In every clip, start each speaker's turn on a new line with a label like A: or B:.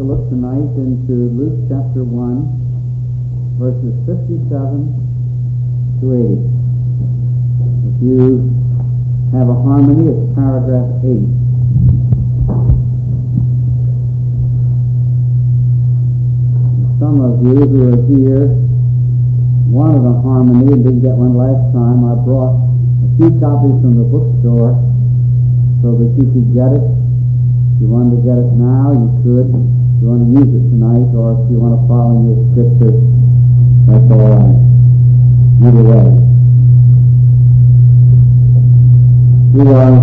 A: to look tonight into Luke chapter 1, verses 57 to 80. If you have a harmony, it's paragraph 8. Some of you who are here wanted a harmony and didn't get one last time. I brought a few copies from the bookstore so that you could get it. If you wanted to get it now, you could. If you want to use it tonight, or if you want to follow your scripture, that's all right. Either way. We are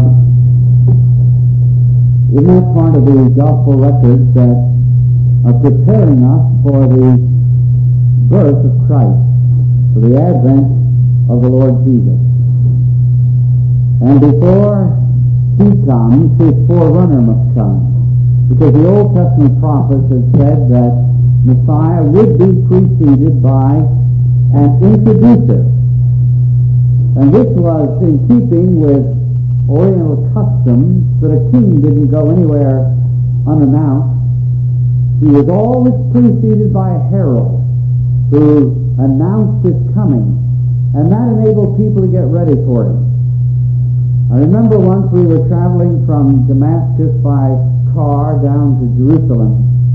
A: in that part of the gospel records that are preparing us for the birth of Christ, for the advent of the Lord Jesus. And before He comes, His forerunner must come. Because the Old Testament prophets have said that Messiah would be preceded by an introducer. And this was in keeping with Oriental customs that a king didn't go anywhere unannounced. He was always preceded by a herald who announced his coming. And that enabled people to get ready for him. I remember once we were traveling from Damascus by car down to Jerusalem,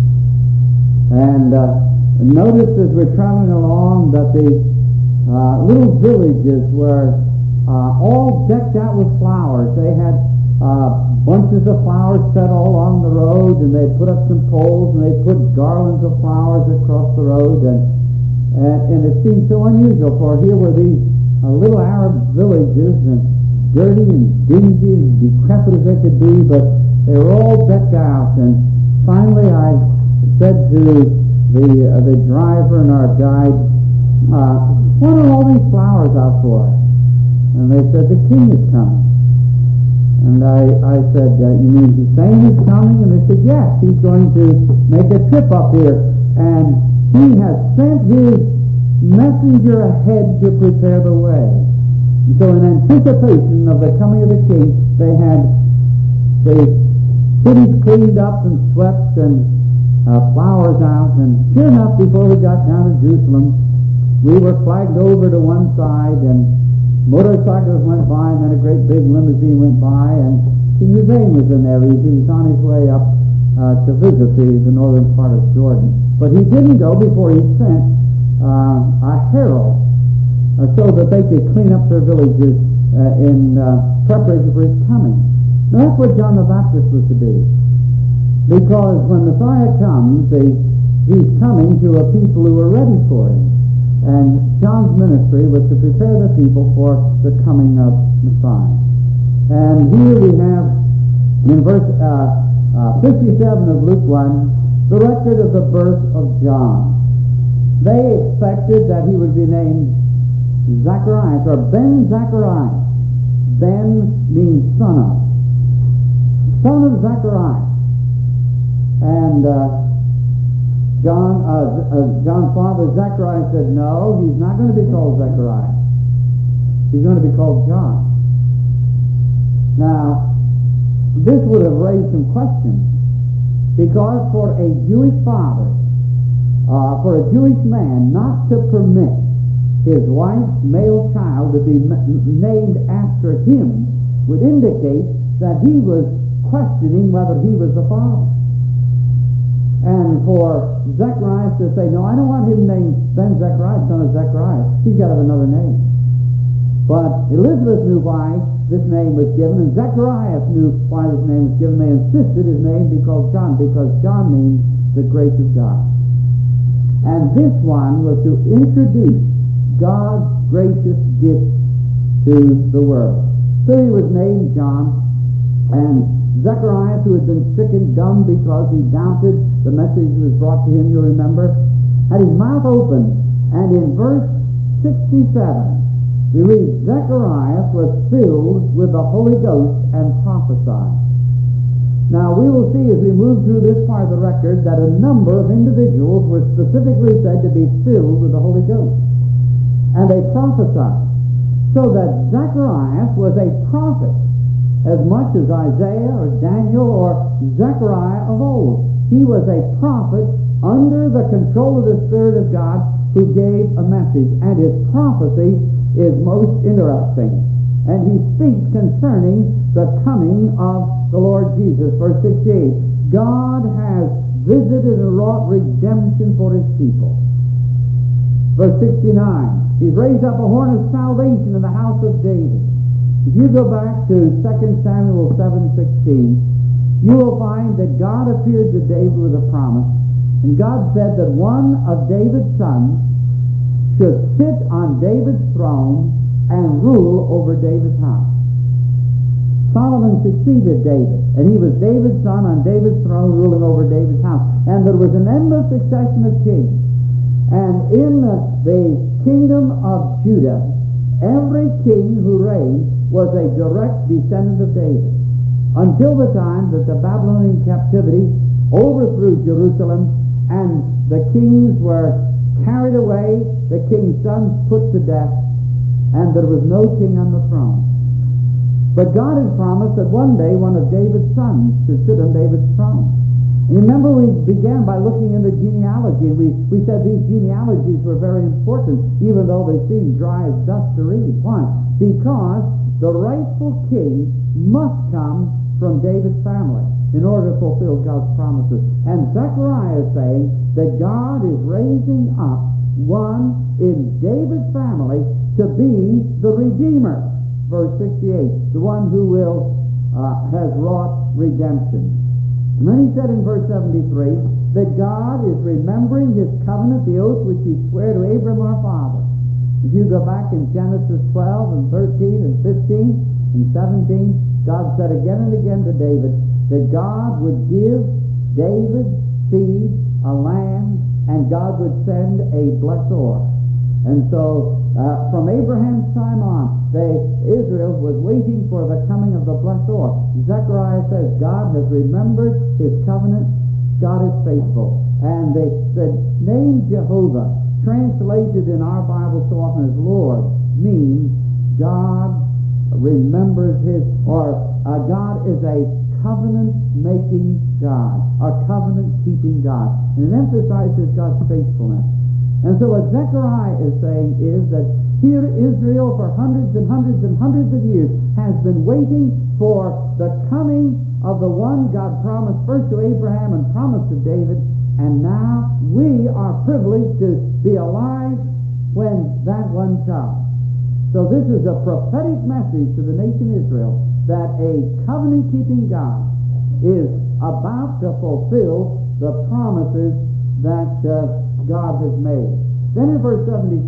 A: and noticed as we're traveling along that the little villages were all decked out with flowers. They had bunches of flowers set all along the road, and they put up some poles, and they put garlands of flowers across the road, and it seemed so unusual, for here were these little Arab villages, and dirty and dingy and decrepit as they could be, but they were all decked out. And finally I said to the driver and our guide, what are all these flowers out for? And they said, the king is coming. And I said, you mean Hussein is coming? And they said, yes, he's going to make a trip up here, and he has sent his messenger ahead to prepare the way. And so in anticipation of the coming of the king, they had the cities cleaned up and swept and flowers out. And sure enough, before we got down to Jerusalem, we were flagged over to one side, and motorcycles went by, and then a great big limousine went by, and King Hussein was in there. He was on his way up to visit the northern part of Jordan. But he didn't go before he sent a herald, so that they could clean up their villages in preparation for his coming. Now that's what John the Baptist was to be. Because when Messiah comes, he's coming to a people who are ready for him. And John's ministry was to prepare the people for the coming of Messiah. And here we have, in verse 57 of Luke 1, the record of the birth of John. They expected that he would be named Zacharias, or Ben Zacharias. Ben means son of Zacharias. And John's father Zacharias said, no, he's not going to be called Zacharias. He's going to be called John. Now, this would have raised some questions, because for a Jewish father, for a Jewish man not to permit his wife's male child to be named after him would indicate that he was questioning whether he was the father. And for Zacharias to say, no, I don't want him named Ben Zacharias, son of Zacharias, he's got to have another name. But Elizabeth knew why this name was given, and Zacharias knew why this name was given. They insisted his name be called John, because John means the grace of God. And this one was to introduce God's gracious gift to the world. So he was named John, and Zacharias, who had been stricken dumb because he doubted the message that was brought to him, you'll remember, had his mouth open, and in verse 67 we read, Zacharias was filled with the Holy Ghost and prophesied. Now we will see as we move through this part of the record that a number of individuals were specifically said to be filled with the Holy Ghost. And they prophesied. So that Zacharias was a prophet as much as Isaiah or Daniel or Zechariah of old. He was a prophet under the control of the Spirit of God who gave a message. And his prophecy is most interesting. And he speaks concerning the coming of the Lord Jesus. Verse 68, God has visited and wrought redemption for his people. Verse 69, he's raised up a horn of salvation in the house of David. If you go back to 2 Samuel 7:16, you will find that God appeared to David with a promise. And God said that one of David's sons should sit on David's throne and rule over David's house. Solomon succeeded David, and he was David's son on David's throne ruling over David's house. And there was an endless succession of kings. And in the kingdom of Judah, every king who reigned was a direct descendant of David, until the time that the Babylonian captivity overthrew Jerusalem and the kings were carried away, the king's sons put to death, and there was no king on the throne. But God had promised that one day one of David's sons should sit on David's throne. And remember, we began by looking into genealogy, and we said these genealogies were very important, even though they seemed dry as dust to read. Why? Because the rightful king must come from David's family in order to fulfill God's promises. And Zechariah is saying that God is raising up one in David's family to be the Redeemer. Verse 68, the one who has wrought redemption. And then he said in verse 73 that God is remembering his covenant, the oath which he swore to Abraham our father. If you go back in Genesis 12 and 13 and 15 and 17, God said again and again to David that God would give David seed, a land, and God would send a blessor. And so, from Abraham's time on, Israel was waiting for the coming of the blessor. Zechariah says God has remembered his covenant. God is faithful. And the name Jehovah, translated in our Bible so often as Lord, means God remembers God is a covenant-making God, a covenant-keeping God. And it emphasizes God's faithfulness. And so what Zechariah is saying is that here Israel for hundreds and hundreds and hundreds of years has been waiting for the coming of the one God promised first to Abraham and promised to David, and now we are privileged to be alive when that one comes. So this is a prophetic message to the nation Israel that a covenant-keeping God is about to fulfill the promises that God has made. Then in verse 76,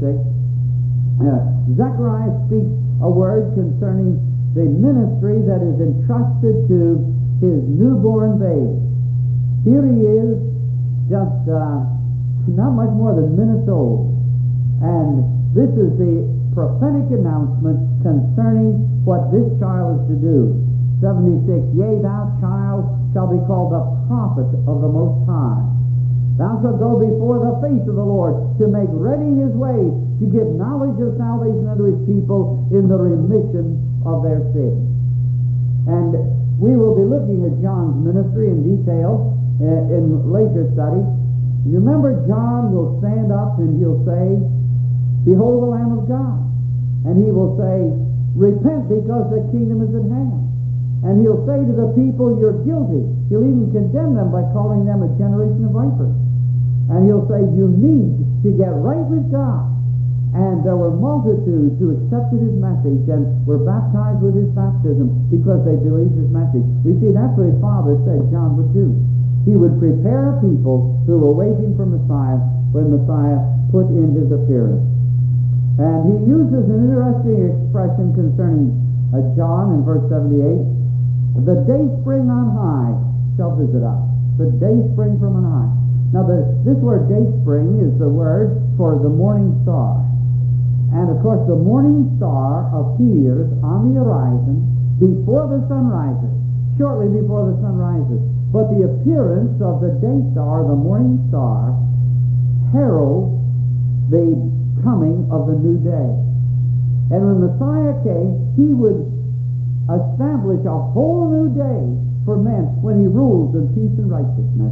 A: Zechariah speaks a word concerning the ministry that is entrusted to his newborn babe. Here he is, just not much more than minutes old. And this is the prophetic announcement concerning what this child is to do. 76, yea, thou child shall be called the prophet of the Most High. Thou shalt go before the face of the Lord to make ready his way, to give knowledge of salvation unto his people in the remission of their sins. And we will be looking at John's ministry in detail in later studies. You remember, John will stand up and he'll say, behold the Lamb of God. And he will say, repent because the kingdom is at hand. And he'll say to the people, you're guilty. He'll even condemn them by calling them a generation of vipers. And he'll say, you need to get right with God. And there were multitudes who accepted his message and were baptized with his baptism because they believed his message. We see that's what his father said John would do. He would prepare people who were waiting for Messiah when Messiah put in his appearance. And he uses an interesting expression concerning John in verse 78. The day spring on high shall visit us. The day spring from on high. Now this word day spring is the word for the morning star. And of course the morning star appears on the horizon before the sun rises, shortly before the sun rises. But the appearance of the day star, the morning star, heralds the coming of the new day. And when Messiah came, he would establish a whole new day for men when he rules in peace and righteousness.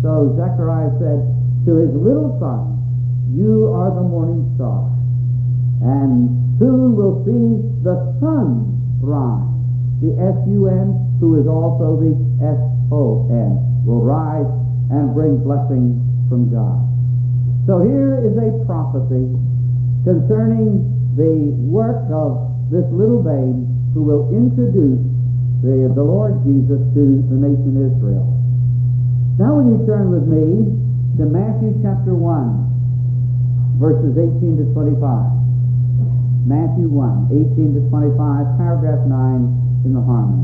A: So Zechariah said to his little son, "You are the morning star, and soon will see the sun rise." The S-U-N, who is also the S-O-N, will rise and bring blessing from God. So here is a prophecy concerning the work of this little babe who will introduce the Lord Jesus to the nation Israel. Now will you turn with me to Matthew chapter 1, verses 18 to 25. Matthew 1, 18 to 25, paragraph 9 in the Harmony.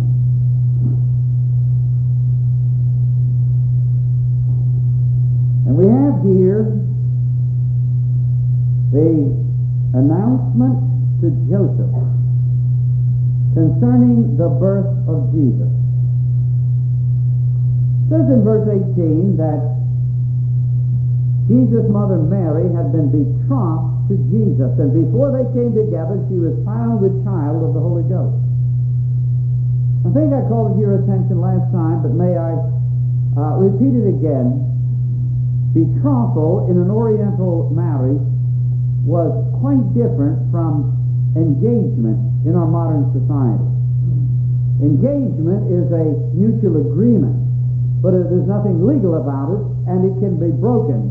A: And we have here the announcement to Joseph concerning the birth of Jesus. It says in verse 18 that Jesus' mother Mary had been betrothed to Jesus, and before they came together she was found with child of the Holy Ghost. I think I called your attention last time, but may I repeat it again. Betrothal in an Oriental marriage was quite different from engagement in our modern society. Engagement is a mutual agreement, but there's nothing legal about it, and it can be broken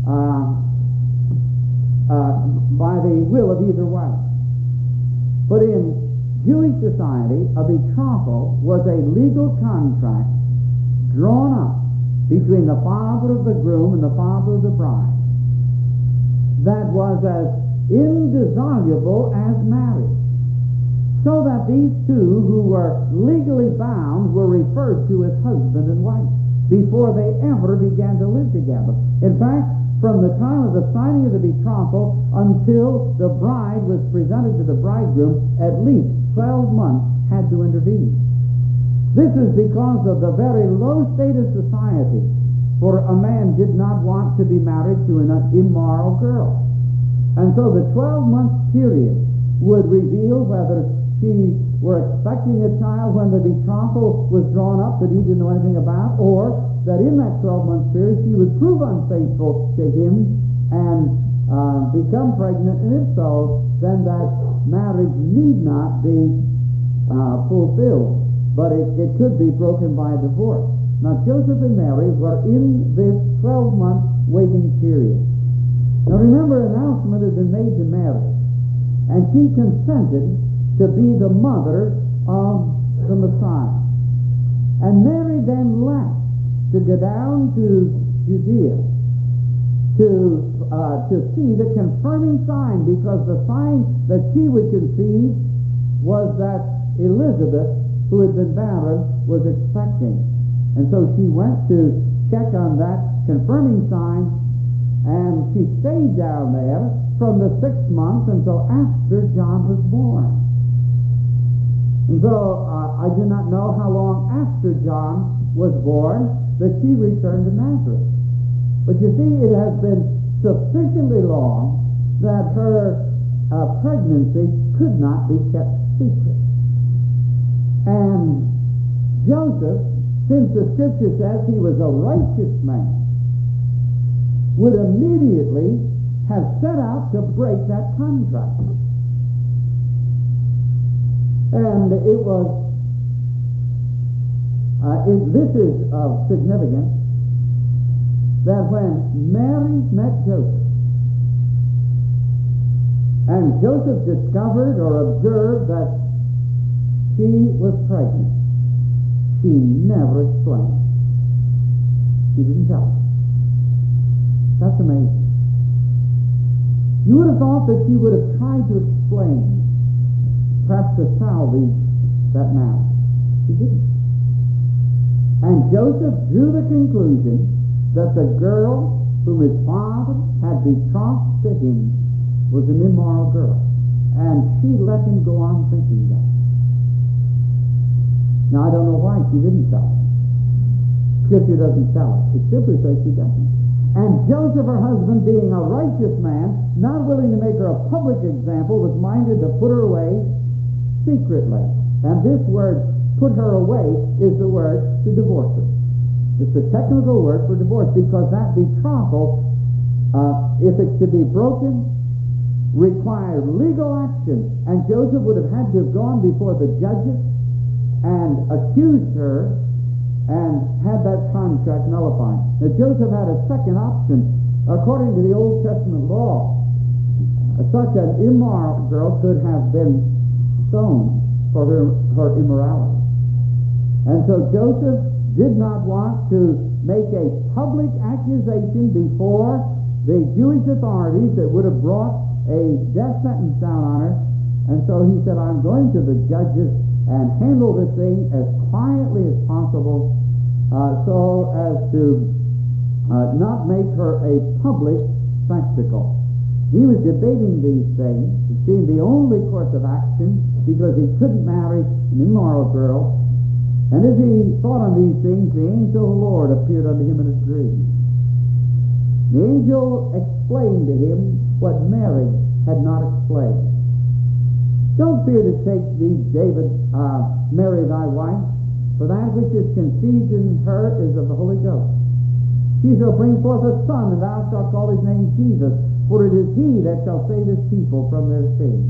A: by the will of either one. But in Jewish society, a betrothal was a legal contract drawn up between the father of the groom and the father of the bride that was as indissoluble as marriage, so that these two who were legally bound were referred to as husband and wife before they ever began to live together. In fact, from the time of the signing of the betrothal until the bride was presented to the bridegroom, at least 12 months had to intervene. This is because of the very low state of society, for a man did not want to be married to an immoral girl. And so the 12-month period would reveal whether she were expecting a child when the betrothal was drawn up that he didn't know anything about, or that in that 12-month period she would prove unfaithful to him and become pregnant, and if so, then that marriage need not be fulfilled, but it could be broken by divorce. Now, Joseph and Mary were in this 12-month waiting period. Now, remember, an announcement had been made to Mary, and she consented to be the mother of the Messiah. And Mary then left to go down to Judea to see the confirming sign, because the sign that she would conceive was that Elizabeth, who had been barren, was expecting. And so she went to check on that confirming sign, and she stayed down there from the 6th month until after John was born. And so I do not know how long after John was born that she returned to Nazareth. But you see, it has been sufficiently long that her pregnancy could not be kept secret. And Joseph, since the Scripture says he was a righteous man, would immediately have set out to break that contract. And it was, this is of significance, that when Mary met Joseph, and Joseph discovered or observed that she was pregnant, she never explained. She didn't tell him. That's amazing. You would have thought that she would have tried to explain, perhaps to salvage that matter. She didn't. And Joseph drew the conclusion that the girl whom his father had betrothed to him was an immoral girl. And she let him go on thinking that. Now, I don't know why she didn't tell him. Scripture doesn't tell us. It simply says she doesn't. And Joseph, her husband, being a righteous man, not willing to make her a public example, was minded to put her away secretly. And this word, put her away, is the word to divorce her. It's a technical word for divorce, because that betrothal, if it's to be broken, required legal action. And Joseph would have had to have gone before the judges and accused her and had that contract nullified. Now, Joseph had a second option. According to the Old Testament law, such an immoral girl could have been stoned for her immorality. And so Joseph did not want to make a public accusation before the Jewish authorities that would have brought a death sentence down on her. And so he said, I'm going to the judges and handle this thing as quietly as possible, so as to not make her a public spectacle. He was debating these things. It seemed the only course of action, because he couldn't marry an immoral girl. And as he thought on these things, the angel of the Lord appeared unto him in a dream. The angel explained to him what Mary had not explained. Don't fear to take thee, David, Mary thy wife, for that which is conceived in her is of the Holy Ghost. She shall bring forth a son, and thou shalt call his name Jesus, for it is he that shall save his people from their sins.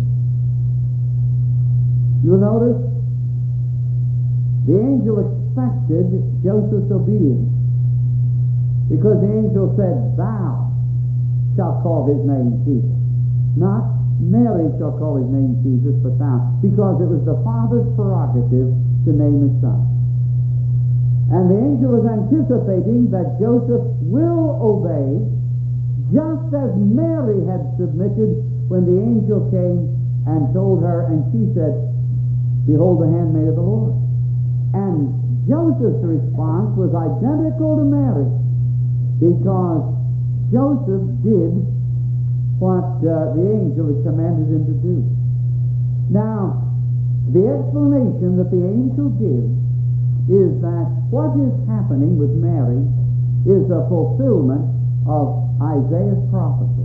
A: You'll notice the angel expected Joseph's obedience, because the angel said, thou shalt call his name Jesus. Not Mary shall call his name Jesus, but thou, because it was the Father's prerogative to name his son. And the angel is anticipating that Joseph will obey, just as Mary had submitted when the angel came and told her, and she said, behold the handmaid of the Lord. And Joseph's response was identical to Mary, because Joseph did what the angel had commanded him to do. Now, the explanation that the angel gives is that what is happening with Mary is a fulfillment of Isaiah's prophecy.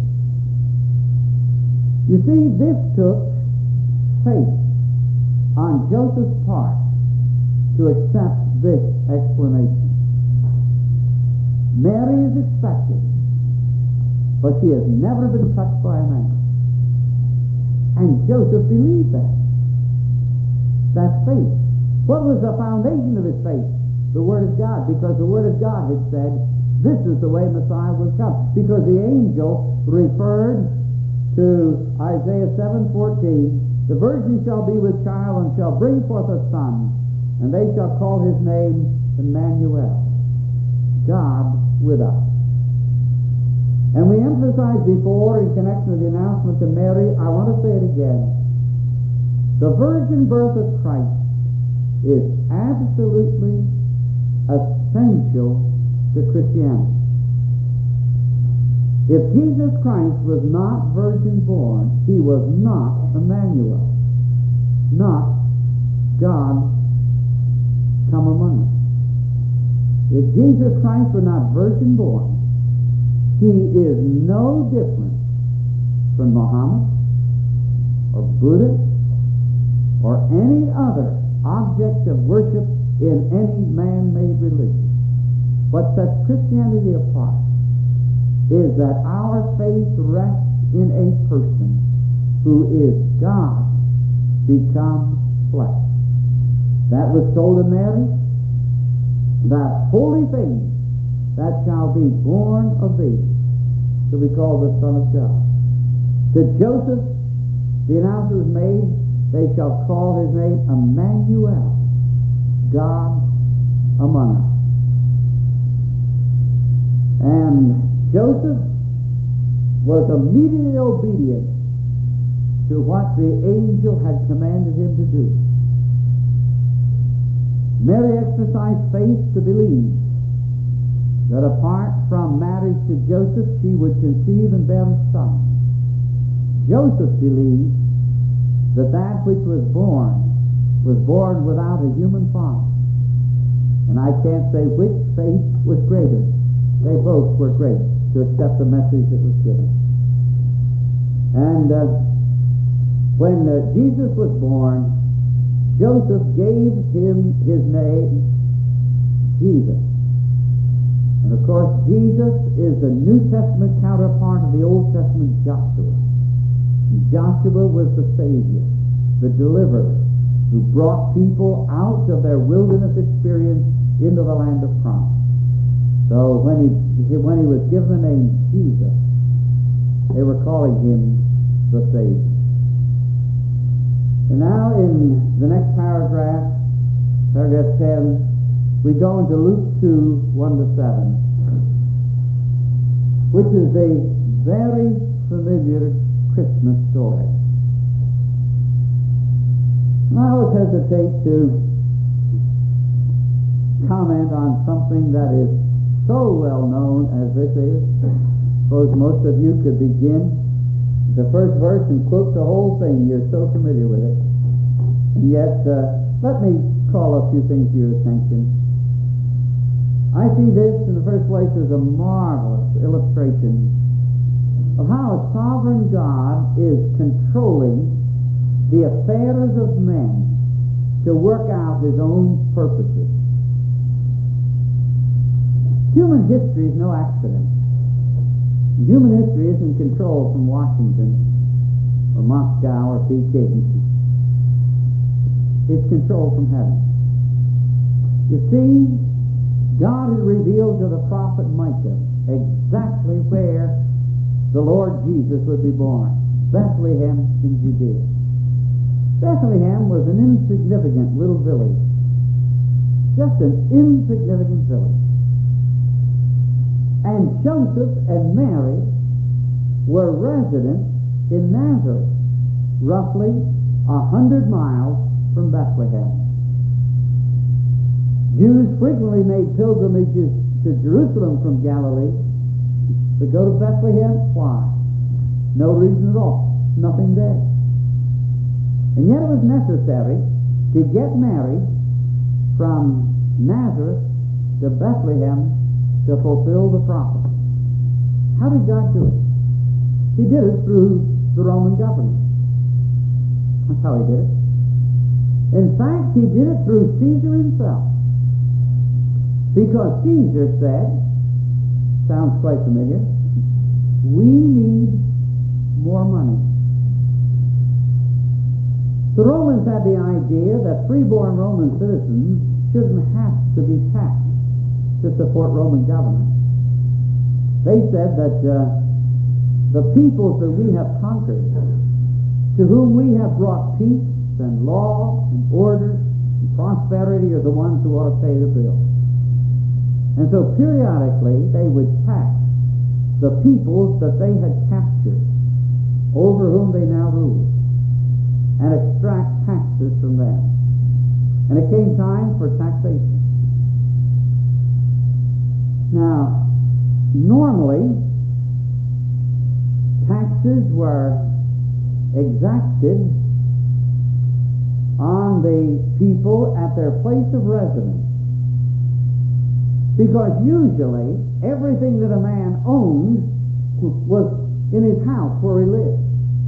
A: You see, this took faith on Joseph's part to accept this explanation. Mary is expected, but she has never been touched by a man. And Joseph believed that. That's faith. What was the foundation of his faith? The Word of God, because the Word of God had said, this is the way Messiah will come. Because the angel referred to Isaiah 7:14, the virgin shall be with child and shall bring forth a son, and they shall call his name Emmanuel, God with us. And we emphasized before, in connection with the announcement to Mary, I want to say it again, the virgin birth of Christ is absolutely essential to Christianity. If Jesus Christ was not virgin born, he was not Emmanuel, not God come among us. If Jesus Christ were not virgin born, he is no different from Muhammad or Buddha or any other object of worship in any man-made religion. What sets Christianity apart is that our faith rests in a person who is God become flesh. That was told to Mary, that holy thing that shall be born of thee shall be called the Son of God. To Joseph, the announcement was made, they shall call his name Emmanuel, God among us. And Joseph was immediately obedient to what the angel had commanded him to do. Mary exercised faith to believe that apart from marriage to Joseph, she would conceive and bear a son. Joseph believed that that which was born without a human father. And I can't say which faith was greater. They both were great to accept the message that was given. And when Jesus was born, Joseph gave him his name, Jesus. And of course, Jesus is the New Testament counterpart of the Old Testament Joshua. And Joshua was the Savior, the deliverer, who brought people out of their wilderness experience into the land of promise. So when he was given the name Jesus, they were calling him the Savior. And now in the next paragraph, paragraph 10, we go into Luke 2, 1-7, which is a very familiar Christmas story. And I always hesitate to comment on something that is so well known as this is. I suppose most of you could begin the first verse and quote the whole thing. You're so familiar with it. And yet, let me call a few things to your attention. I see this, in the first place, as a marvelous illustration of how a sovereign God is controlling the affairs of men to work out his own purposes. Human history is no accident. Human history isn't controlled from Washington or Moscow or Peking. It's controlled from heaven. You see, God had revealed to the prophet Micah exactly where the Lord Jesus would be born. Bethlehem in Judea. Bethlehem was an insignificant little village. Just an insignificant village. And Joseph and Mary were residents in Nazareth, roughly 100 miles from Bethlehem. Jews frequently made pilgrimages to Jerusalem from Galilee. To go to Bethlehem, why? No reason at all. Nothing there. And yet it was necessary to get Mary from Nazareth to Bethlehem to fulfill the prophecy. How did God do it? He did it through the Roman government. That's how he did it. In fact, he did it through Caesar himself. Because Caesar said, sounds quite familiar, we need more money. The Romans had the idea that freeborn Roman citizens shouldn't have to be taxed to support Roman government. They said that the peoples that we have conquered, to whom we have brought peace and law and order and prosperity, are the ones who ought to pay the bill. And so periodically they would tax the peoples that they had captured, over whom they now ruled, and extract taxes from them. And it came time for taxation. Now, normally, taxes were exacted on the people at their place of residence, because usually everything that a man owned was in his house where he lived.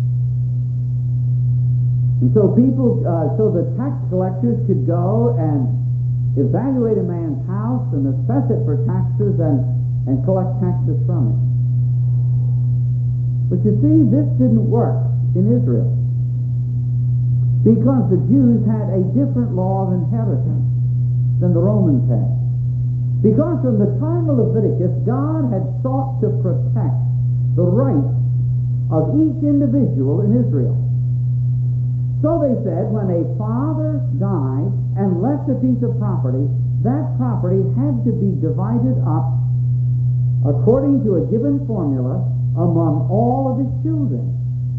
A: And so so the tax collectors could go and evaluate a man's house and assess it for taxes and collect taxes from it. But you see, this didn't work in Israel, because the Jews had a different law of inheritance than the Romans had. Because from the time of Leviticus, God had sought to protect the rights of each individual in Israel. So they said, when a father died and left a piece of property, that property had to be divided up according to a given formula among all of his children.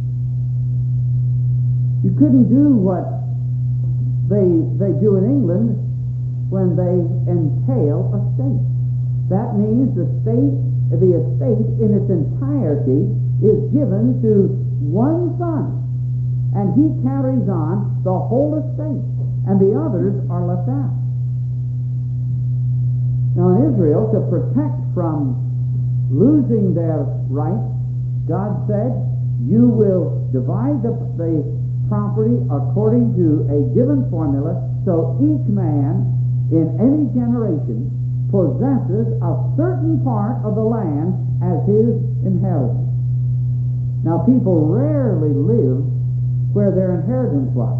A: You couldn't do what they do in England when they entail a state. That means the estate in its entirety is given to one son, and he carries on the whole estate, and the others are left out. Now in Israel, to protect from losing their rights, God said, you will divide the property according to a given formula, so each man in any generation possesses a certain part of the land as his inheritance. Now, people rarely live where their inheritance was.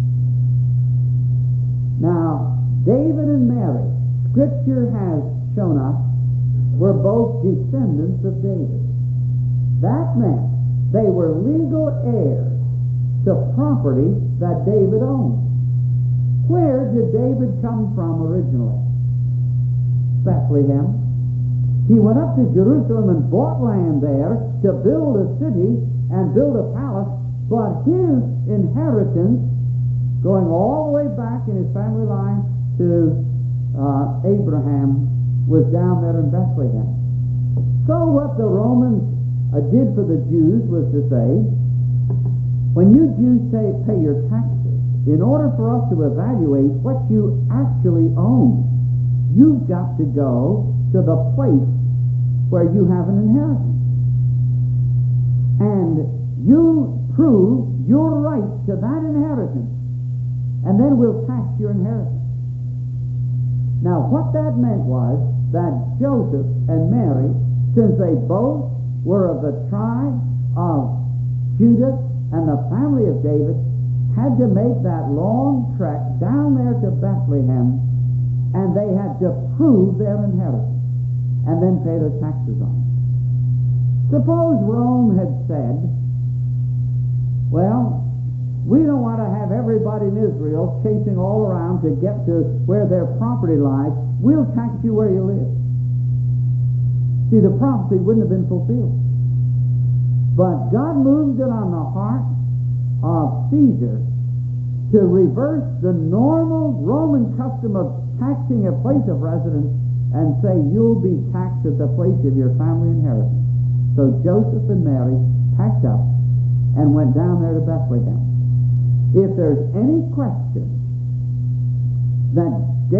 A: Now, David and Mary, Scripture has shown us, were both descendants of David. That meant they were legal heirs to property that David owned. Where did David come from originally? Bethlehem. He went up to Jerusalem and bought land there to build a city and build a palace, but his inheritance, going all the way back in his family line to Abraham, was down there in Bethlehem. So what the Romans did for the Jews was to say, when you Jews pay your taxes, in order for us to evaluate what you actually own, you've got to go to the place where you have an inheritance. And you prove your right to that inheritance, and then we'll tax your inheritance. Now, what that meant was that Joseph and Mary, since they both were of the tribe of Judah and the family of David, had to make that long trek down there to Bethlehem, and they had to prove their inheritance and then pay their taxes on it. Suppose Rome had said, well, we don't want to have everybody in Israel chasing all around to get to where their property lies. We'll tax you where you live. See, the prophecy wouldn't have been fulfilled. But God moved it on the heart of Caesar to reverse the normal Roman custom of taxing a place of residence and say, you'll be taxed at the place of your family inheritance. So Joseph and Mary packed up and went down there to Bethlehem. If there's any question that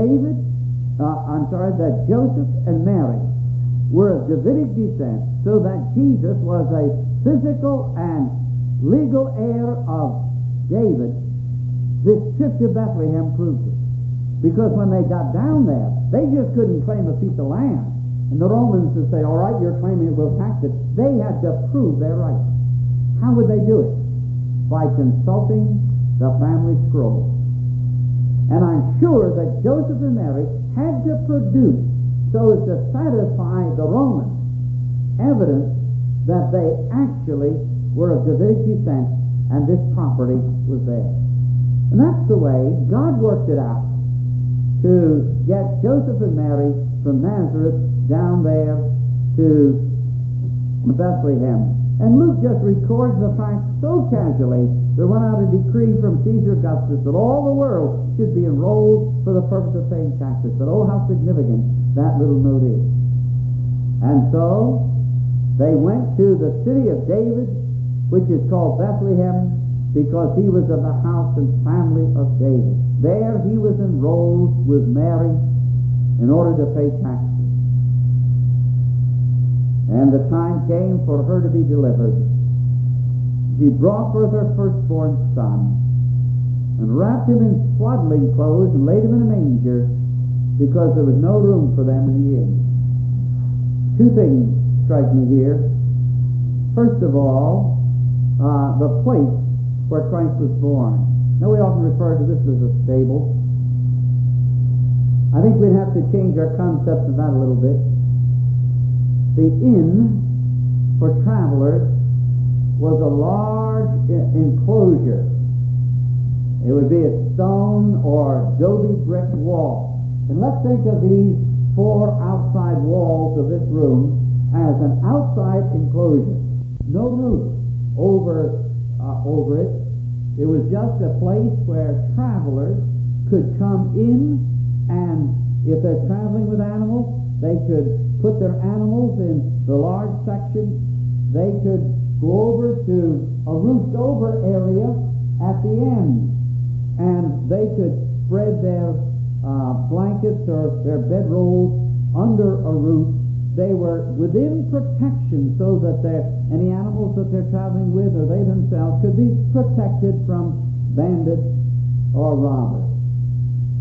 A: that Joseph and Mary were of Davidic descent, so that Jesus was a physical and legal heir of David, this trip to Bethlehem proved it. Because when they got down there, they just couldn't claim a piece of land. And the Romans would say, all right, you're claiming it, we'll tax it. They had to prove their right. How would they do it? By consulting the family scroll. And I'm sure that Joseph and Mary had to produce, so as to satisfy the Romans, evidence that they actually were of Davidic descent and this property was theirs. And that's the way God worked it out to get Joseph and Mary from Nazareth down there to Bethlehem. And Luke just records the fact so casually. There went out a decree from Caesar Augustus that all the world should be enrolled for the purpose of paying taxes. But oh, how significant that little note is. And so they went to the city of David, which is called Bethlehem, because he was of the house and family of David. There he was enrolled with Mary in order to pay taxes. And the time came for her to be delivered. She brought forth her firstborn son and wrapped him in swaddling clothes and laid him in a manger, because there was no room for them in the inn. Two things strike me here. First of all, the place where Christ was born. Now, we often refer to this as a stable. I think we'd have to change our concept of that a little bit. The inn for travelers was a large enclosure. It would be a stone or adobe brick wall. And let's think of these four outside walls of this room as an outside enclosure. No roof over it. It was just a place where travelers could come in, and if they're traveling with animals, they could put their animals in the large section. They could go over to a roofed-over area at the end, and they could spread their blankets or their bedrolls under a roof. They were within protection, so that any animals that they're traveling with or they themselves could be protected from bandits or robbers.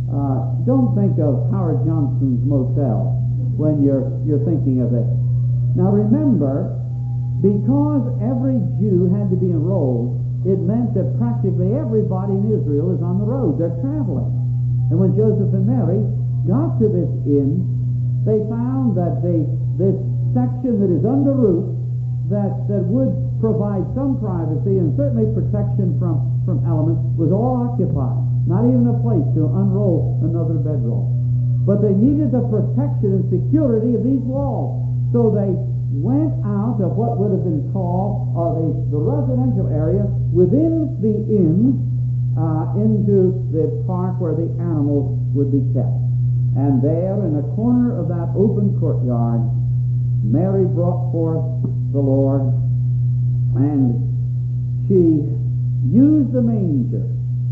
A: Don't think of Howard Johnson's Motel when you're thinking of it. Now remember, because every Jew had to be enrolled, it meant that practically everybody in Israel is on the road. They're traveling. And when Joseph and Mary got to this inn, they found that this section that is under roof that would provide some privacy and certainly protection from elements was all occupied. Not even a place to unroll another bedroll. But they needed the protection and security of these walls. So they went out of what would have been called the residential area within the inn into the park where the animals would be kept. And there, in a corner of that open courtyard, Mary brought forth the Lord, and she used the manger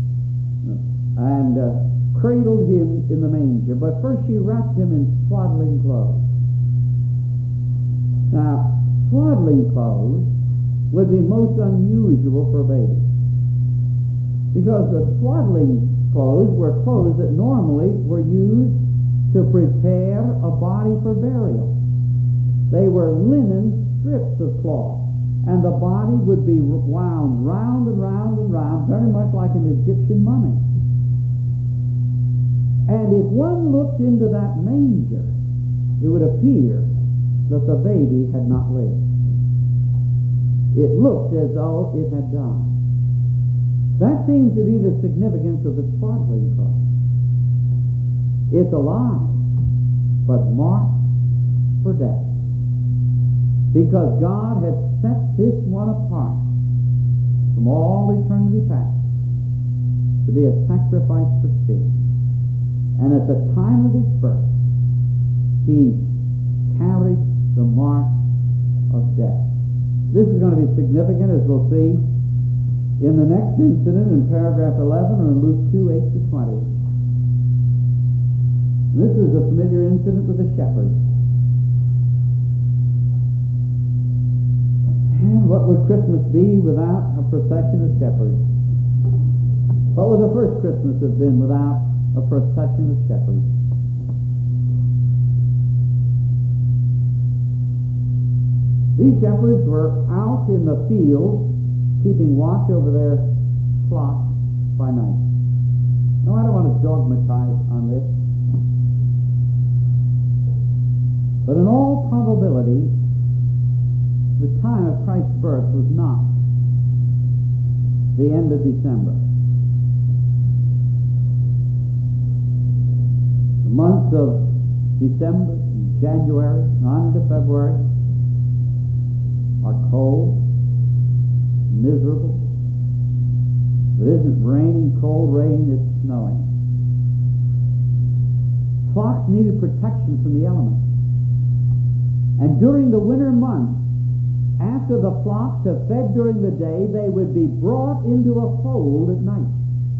A: and cradled him in the manger. But first she wrapped him in swaddling clothes. Now, swaddling clothes would be most unusual for a baby, because the swaddling clothes were clothes that normally were used to prepare a body for burial. They were linen strips of cloth, and the body would be wound round and round and round, very much like an Egyptian mummy. And if one looked into that manger, it would appear that the baby had not lived. It looked as though it had died. That seems to be the significance of the swaddling cloth. It's alive, but marked for death. Because God had set this one apart from all eternity past to be a sacrifice for sin. And at the time of his birth, he carried the mark of death. This is going to be significant, as we'll see in the next incident in paragraph 11 or in Luke 2:8-20. This is a familiar incident with the shepherds. And what would Christmas be without a procession of shepherds? What would the first Christmas have been without a procession of shepherds? These shepherds were out in the field keeping watch over their flock by night. Now, I don't want to dogmatize on this, but in all probability, the time of Christ's birth was not the end of December. The months of December, January, on into February are cold, miserable. If it isn't raining, cold rain, it's snowing. Flocks needed protection from the elements. And during the winter months, after the flocks have fed during the day, they would be brought into a fold at night.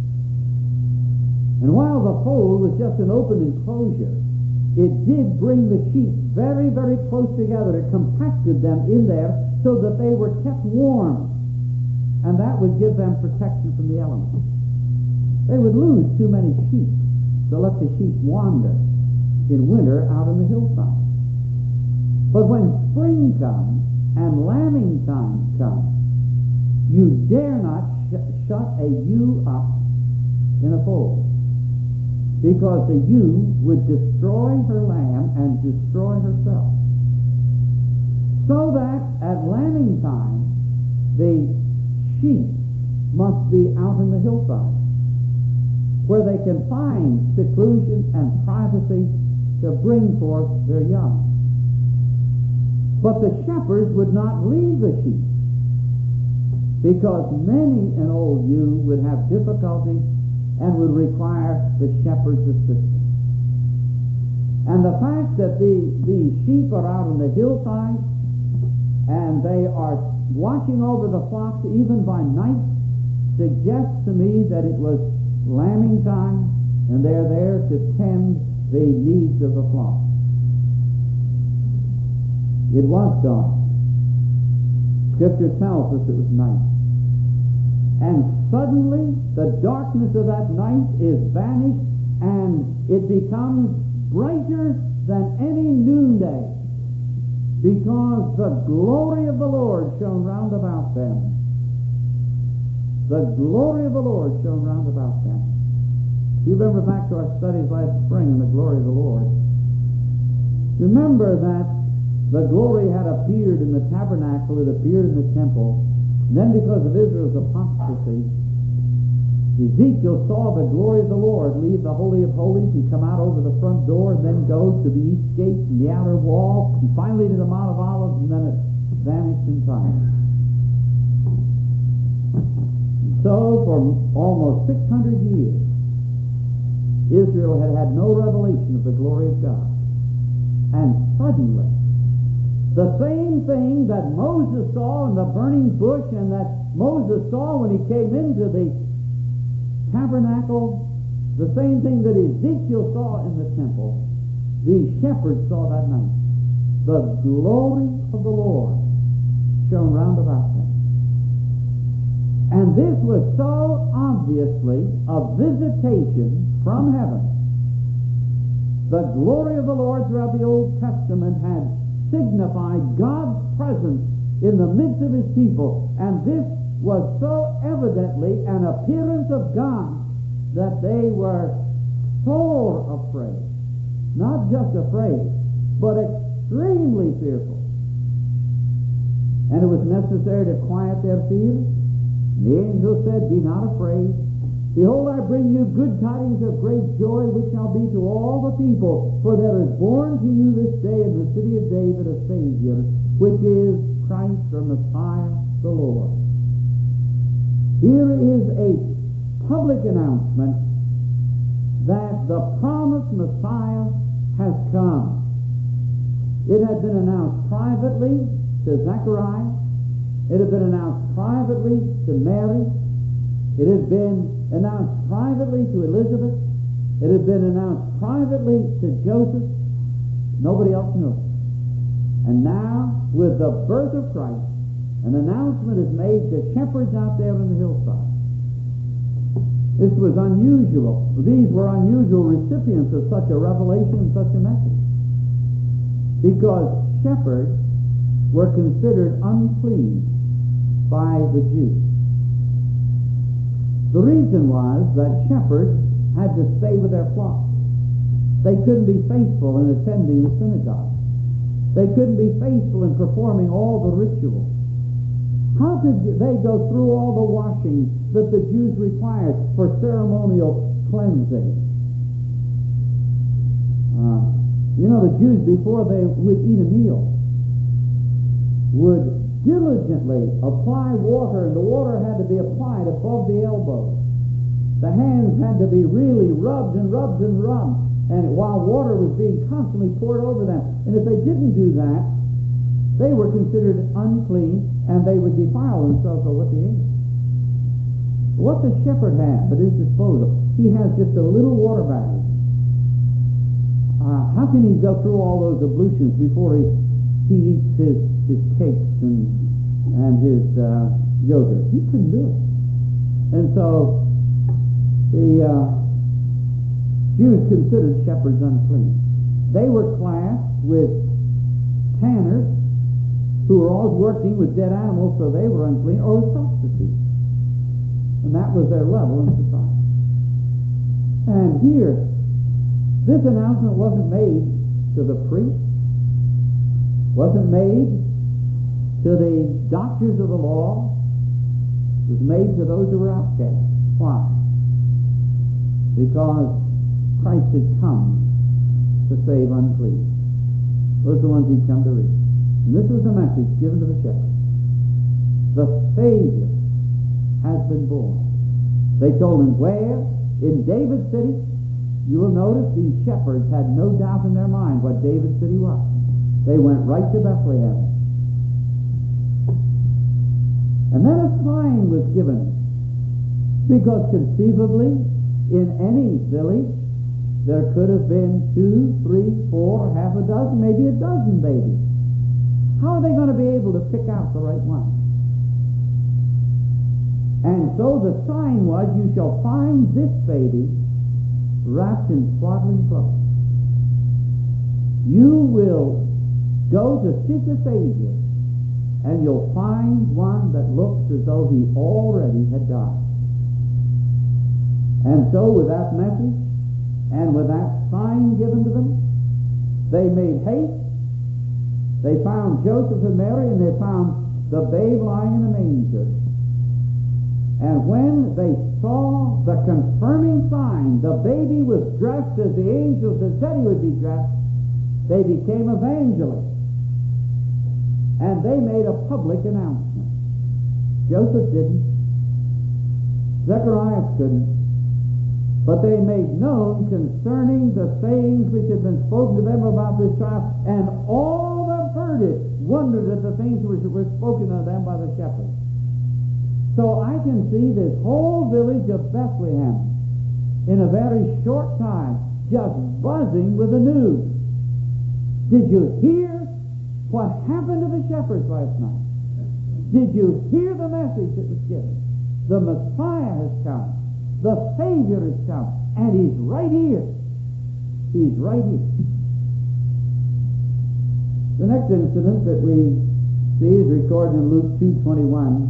A: And while the fold was just an open enclosure, it did bring the sheep very, very close together. It compacted them in there so that they were kept warm. And that would give them protection from the elements. They would lose too many sheep to let the sheep wander in winter out in the hillside. But when spring comes and lambing time comes, you dare not shut a ewe up in a fold, because the ewe would destroy her lamb and destroy herself. So that at lambing time, the sheep must be out in the hillside, where they can find seclusion and privacy to bring forth their young. But the shepherds would not leave the sheep, because many an old ewe would have difficulty and would require the shepherd's assistance. And the fact that the sheep are out on the hillside and they are watching over the flocks even by night suggests to me that it was lambing time and they're there to tend the needs of the flock. It was dark. Scripture tells us it was night. And suddenly the darkness of that night is banished and it becomes brighter than any noonday, because the glory of the Lord shone round about them. The glory of the Lord shone round about them. You remember back to our studies last spring in the glory of the Lord. Remember that the glory had appeared in the tabernacle, it appeared in the temple. And then because of Israel's apostasy, Ezekiel saw the glory of the Lord leave the Holy of Holies and come out over the front door and then go to the east gate and the outer wall and finally to the Mount of Olives, and then it vanished in time. So for almost 600 years, Israel had had no revelation of the glory of God. And suddenly, the same thing that Moses saw in the burning bush and that Moses saw when he came into the tabernacle, the same thing that Ezekiel saw in the temple, the shepherds saw that night. The glory of the Lord shone round about them. And this was so obviously a visitation from heaven. The glory of the Lord throughout the Old Testament had signified God's presence in the midst of His people. And this was so evidently an appearance of God that they were sore afraid. Not just afraid, but extremely fearful. And it was necessary to quiet their fears. The angel said, "Be not afraid. Behold, I bring you good tidings of great joy, which shall be to all the people. For there is born to you this day in the city of David a Savior, which is Christ or Messiah the Lord." Here is a public announcement that the promised Messiah has come. It had been announced privately to Zechariah. It had been announced privately to Mary. It had been announced privately to Elizabeth. It had been announced privately to Joseph. Nobody else knew it. And now, with the birth of Christ, an announcement is made to shepherds out there on the hillside. This was unusual. These were unusual recipients of such a revelation and such a message, because shepherds were considered unclean by the Jews. The reason was that shepherds had to stay with their flocks. They couldn't be faithful in attending the synagogue. They couldn't be faithful in performing all the rituals. How could they go through all the washing that the Jews required for ceremonial cleansing? The Jews, before they would eat a meal, would diligently apply water, and the water had to be applied above the elbows. The hands had to be really rubbed and rubbed and rubbed, and while water was being constantly poured over them. And if they didn't do that, they were considered unclean, and they would defile themselves by what they ate. What the shepherd has at his disposal, he has just a little water bag. How can he go through all those ablutions before he eats his cakes and his yogurt? He couldn't do it. And so the Jews considered shepherds unclean. They were classed with tanners, who were always working with dead animals, so they were unclean, or with prostitutes. And that was their level in society. And here, this announcement wasn't made to the priest, wasn't made to the doctors of the law. It was made to those who were outcast. Why? Because Christ had come to save unclean. Those are the ones he'd come to reach. And this is the message given to the shepherds. The Savior has been born. They told him, where? In David's city. You will notice these shepherds had no doubt in their mind what David's city was. They went right to Bethlehem. And then a sign was given, because conceivably in any village there could have been 2, 3, 4, half a dozen, maybe a dozen babies. How are they going to be able to pick out the right one? And so the sign was, you shall find this baby wrapped in swaddling clothes. You will go to seek a Savior, and you'll find one that looks as though he already had died. And so with that message and with that sign given to them, they made haste. They found Joseph and Mary, and they found the babe lying in a manger. And when they saw the confirming sign, the baby was dressed as the angels had said he would be dressed, they became evangelists. And they made a public announcement. Joseph didn't. Zechariah couldn't. But they made known concerning the sayings which had been spoken to them about this child, and all that heard it wondered at the things which were spoken of them by the shepherds. So I can see this whole village of Bethlehem in a very short time just buzzing with the news. Did you hear what happened to the shepherds last night? Did you hear the message that was given? The Messiah has come. The Savior has come. And He's right here. He's right here. The next incident that we see is recorded in Luke 2:21.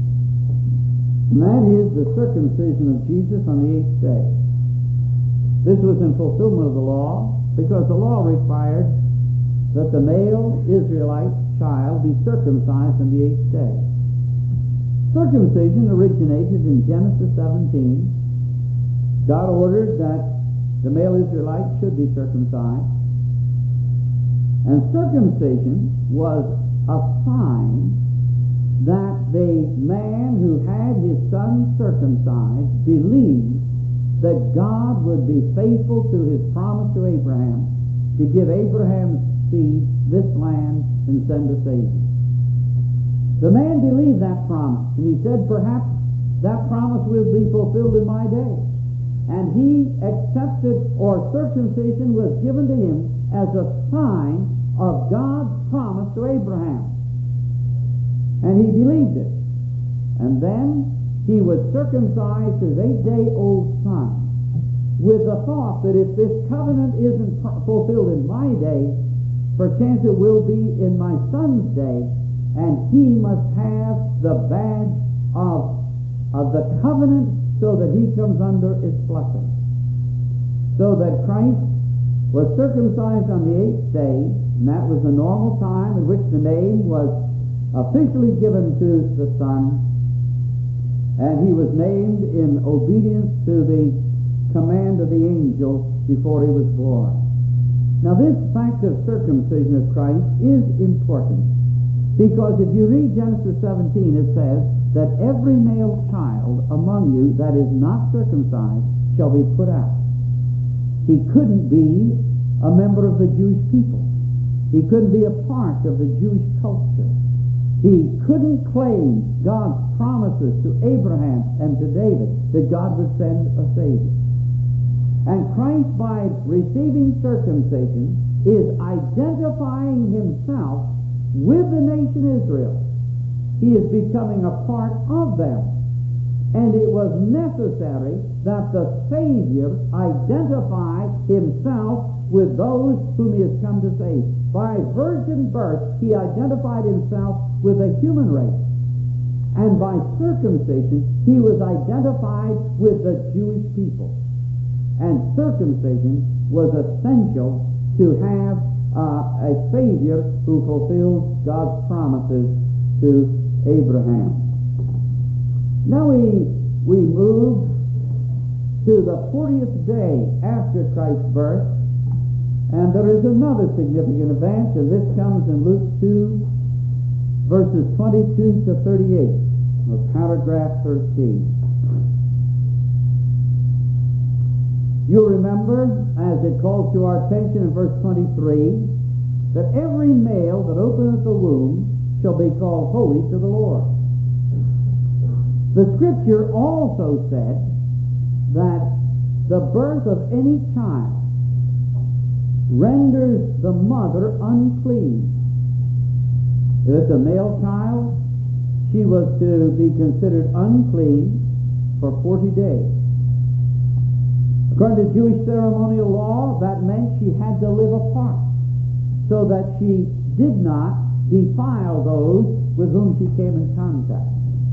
A: And that is the circumcision of Jesus on the 8th day. This was in fulfillment of the law, because the law required that the male Israelite child be circumcised on the 8th day. Circumcision originated in Genesis 17. God ordered that the male Israelite should be circumcised. And circumcision was a sign that the man who had his son circumcised believed that God would be faithful to His promise to Abraham to give Abraham's seed this land and send a Savior. The man believed that promise, and he said, perhaps that promise will be fulfilled in my day. And he accepted, or circumcision was given to him as a sign of God's promise to Abraham. And he believed it. And then he would circumcise his 8-day-old son with the thought that if this covenant isn't fulfilled in my day, perchance it will be in my son's day, and he must have the badge of the covenant so that he comes under its blessing. So that Christ was circumcised on the 8th day, and that was the normal time in which the name was officially given to the Son, and he was named in obedience to the command of the angel before he was born. Now this fact of circumcision of Christ is important, because if you read Genesis 17, it says that every male child among you that is not circumcised shall be put out. He couldn't be a member of the Jewish people. He couldn't be a part of the Jewish culture. He couldn't claim God's promises to Abraham and to David that God would send a Savior. And Christ, by receiving circumcision, is identifying Himself with the nation Israel. He is becoming a part of them. And it was necessary that the Savior identify Himself with those whom He has come to save. By virgin birth, He identified Himself with the human race. And by circumcision, He was identified with the Jewish people. And circumcision was essential to have a Savior who fulfilled God's promises to Abraham. Now we move to the 40th day after Christ's birth, and there is another significant event, and this comes in Luke 2, verses 22 to 38, or paragraph 13. You'll remember, as it calls to our attention in verse 23, that every male that openeth the womb shall be called holy to the Lord. The Scripture also said that the birth of any child renders the mother unclean. If it's a male child, she was to be considered unclean for 40 days. According to Jewish ceremonial law, that meant she had to live apart so that she did not defile those with whom she came in contact.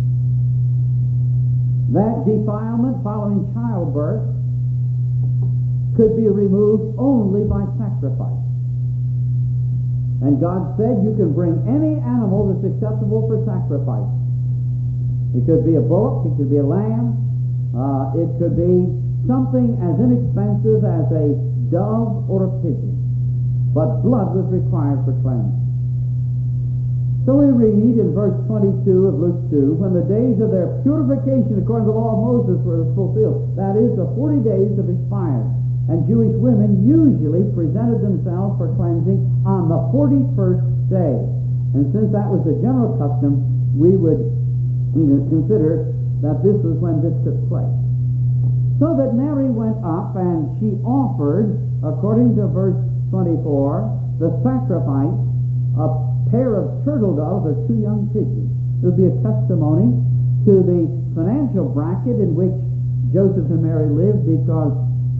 A: That defilement following childbirth could be removed only by sacrifice. And God said you can bring any animal that's acceptable for sacrifice. It could be a bullock, it could be a lamb, it could be something as inexpensive as a dove or a pigeon. But blood was required for cleansing. So we read in verse 22 of Luke 2, when the days of their purification according to the law of Moses were fulfilled, that is, the 40 days have expired, and Jewish women usually presented themselves for cleansing on the 41st day. And since that was the general custom, we would consider that this was when this took place. So that Mary went up and she offered, according to verse 24, the sacrifice, a pair of turtle doves or 2 young pigeons. It would be a testimony to the financial bracket in which Joseph and Mary lived, because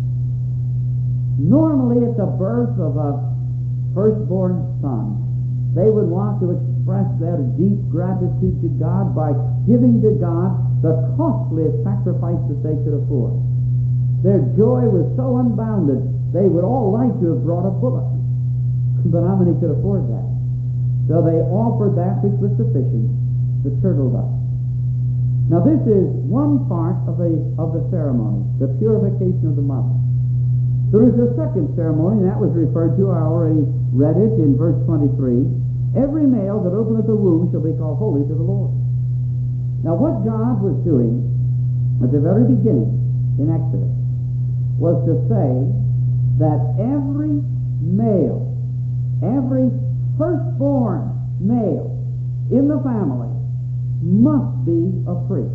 A: normally at the birth of a firstborn son, they would want to express their deep gratitude to God by giving to God the costliest sacrifice that they could afford. Their joy was so unbounded, they would all like to have brought a bullock. But how many could afford that? So they offered that which was sufficient, the turtle dove. Now this is one part of the ceremony, the purification of the mother. There is a second ceremony, and that was referred to. I already read it in verse 23. Every male that openeth the womb shall be called holy to the Lord. Now what God was doing at the very beginning in Exodus was to say that every male, every firstborn male in the family must be a priest.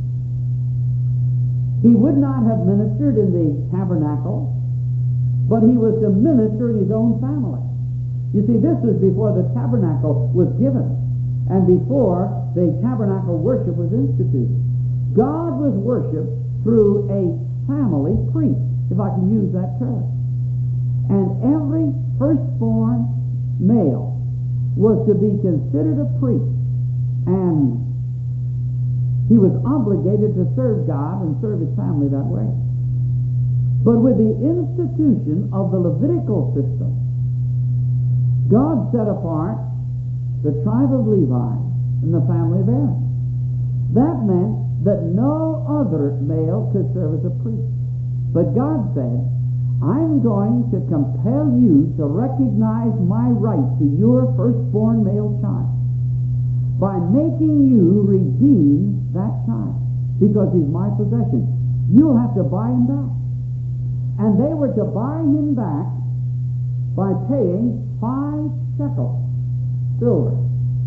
A: He would not have ministered in the tabernacle, but he was to minister in his own family. You see, this was before the tabernacle was given and before the tabernacle worship was instituted. God was worshipped through a family priest, if I can use that term. And every firstborn male was to be considered a priest, and he was obligated to serve God and serve his family that way. But with the institution of the Levitical system, God set apart the tribe of Levi and the family of Aaron. That meant that no other male could serve as a priest. But God said, I'm going to compel you to recognize my right to your firstborn male child by making you redeem that child, because he's my possession. You'll have to buy him back. And they were to buy him back by paying 5 shekels silver,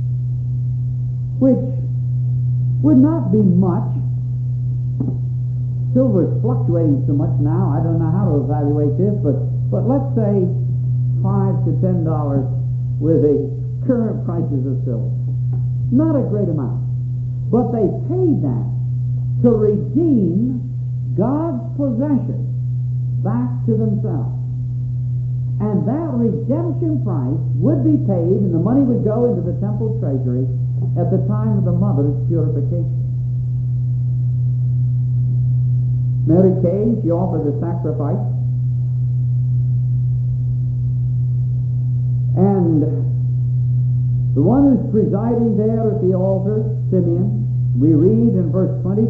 A: which would not be much. Silver is fluctuating so much now, I don't know how to evaluate this, but let's say $5 to $10 with the current prices of silver. Not a great amount. But they paid that to redeem God's possession back to themselves. And that redemption price would be paid, and the money would go into the temple treasury at the time of the mother's purification. Mary came, she offered the sacrifice, and the one who's presiding there at the altar, Simeon, we read in verse 25,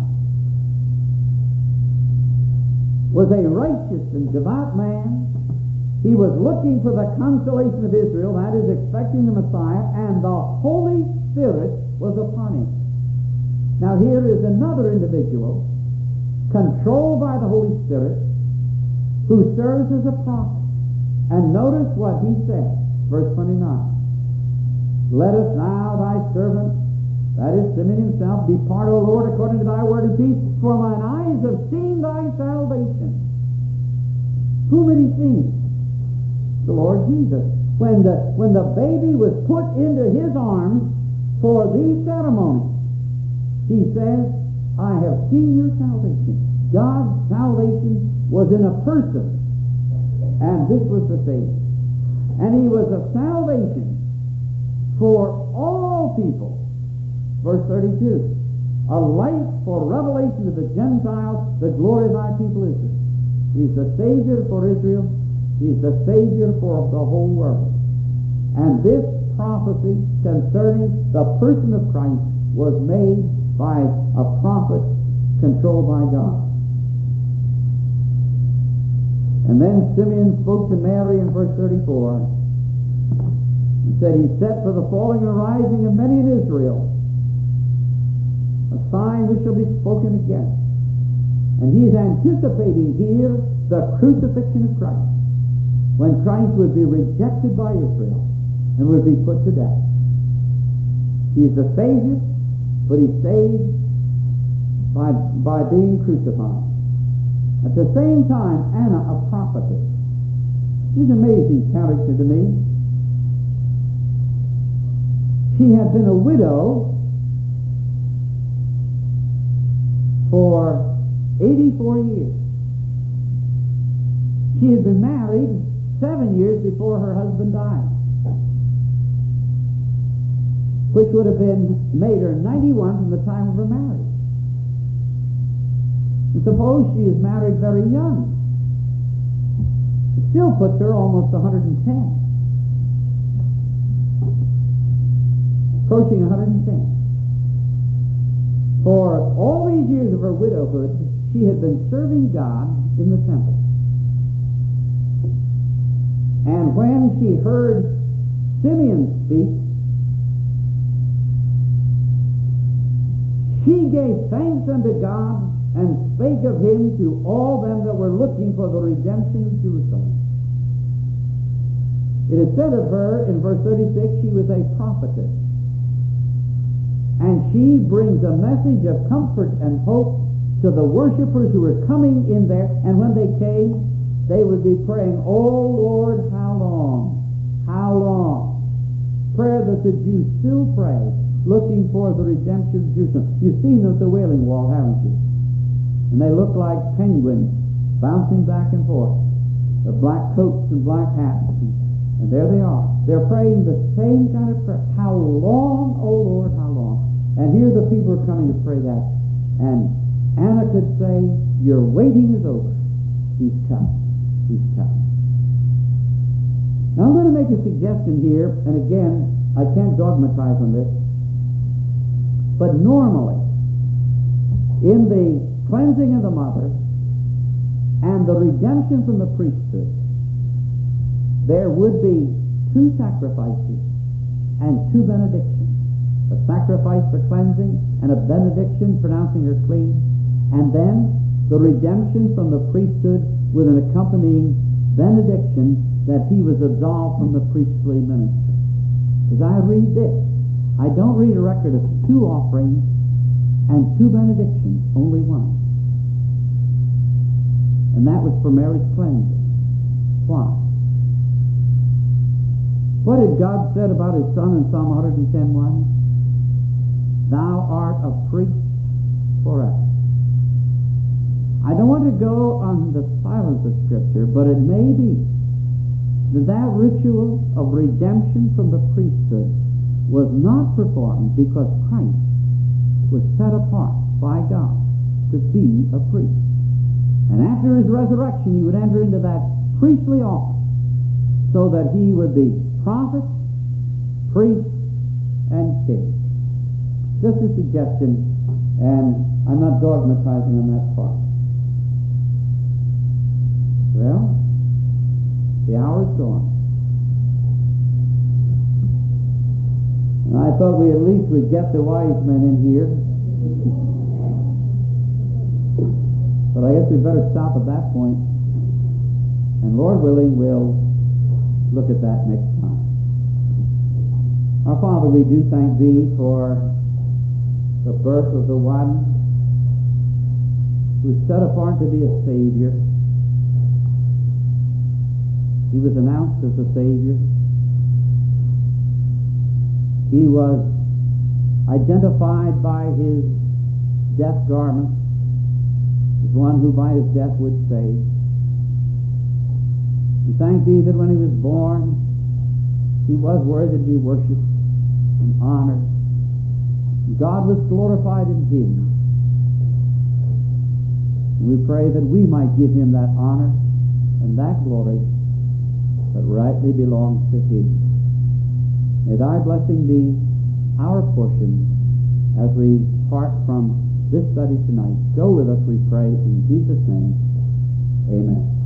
A: was a righteous and devout man. He was looking for the consolation of Israel, that is, expecting the Messiah, and the Holy Spirit was upon him. Now here is another individual controlled by the Holy Spirit who serves as a prophet. And notice what he said, verse 29. Let us now, thy servant, that is Simeon himself, depart, O Lord, according to thy word and peace, for mine eyes have seen thy salvation. Whom had he seen? The Lord Jesus. When the baby was put into his arms for these ceremonies, he says, I have seen your salvation. God's salvation was in a person, and this was the Savior. And he was a salvation for all people. Verse 32, a light for revelation to the Gentiles, the glory of thy people Israel. He's the Savior for Israel. He's the Savior for the whole world. And this prophecy concerning the person of Christ was made by a prophet controlled by God. And then Simeon spoke to Mary in verse 34 and said, he set for the falling and rising of many in Israel a sign which shall be spoken again. And he is anticipating here the crucifixion of Christ, when Christ would be rejected by Israel and would be put to death. He is the Savior, but he's saved by being crucified. At the same time, Anna, a prophetess. She's an amazing character to me. She had been a widow for 84 years. She had been married 7 years before her husband died, which would have made her 91 from the time of her marriage. And suppose she is married very young. It still puts her almost 110. Approaching 110. For all these years of her widowhood, she had been serving God in the temple. And when she heard Simeon speak, she gave thanks unto God and spake of him to all them that were looking for the redemption of Jerusalem. It is said of her in verse 36, she was a prophetess. And she brings a message of comfort and hope to the worshipers who were coming in there. And when they came, they would be praying, "Oh Lord, how long? How long?" Prayer that the Jews still pray, looking for the redemption of Jerusalem. You've seen the Wailing Wall, haven't you? And they look like penguins bouncing back and forth. Their black coats and black hats. And there they are. They're praying the same kind of prayer. How long, oh Lord, how long? And here the people are coming to pray that. And Anna could say, your waiting is over. He's come. He's come. Now I'm going to make a suggestion here, and again, I can't dogmatize on this, but normally, in the cleansing of the mother and the redemption from the priesthood, there would be 2 sacrifices and 2 benedictions. A sacrifice for cleansing and a benediction pronouncing her clean, and then the redemption from the priesthood with an accompanying benediction that he was absolved from the priestly ministry. As I read this, I don't read a record of 2 offerings and 2 benedictions, only one. And that was for Mary's cleansing. Why? What had God said about his Son in Psalm 110:1? Thou art a priest forever. I don't want to go on the silence of Scripture, but it may be that ritual of redemption from the priesthood was not performed because Christ was set apart by God to be a priest. And after his resurrection, he would enter into that priestly office so that he would be prophet, priest, and king. Just a suggestion, and I'm not dogmatizing on that part. Well, the hour's gone. And I thought we at least would get the wise men in here. But I guess we better stop at that point. And Lord willing, we'll look at that next time. Our Father, we do thank Thee for the birth of the one who was set apart to be a Savior. He was announced as a Savior. He was identified by his death garment as one who by his death would save. We thank Thee that when He was born, He was worthy to be worshipped and honored. God was glorified in Him. We pray that we might give Him that honor and that glory that rightly belongs to Him. May Thy blessing be our portion as we part from this study tonight. Go with us, we pray, in Jesus' name. Amen.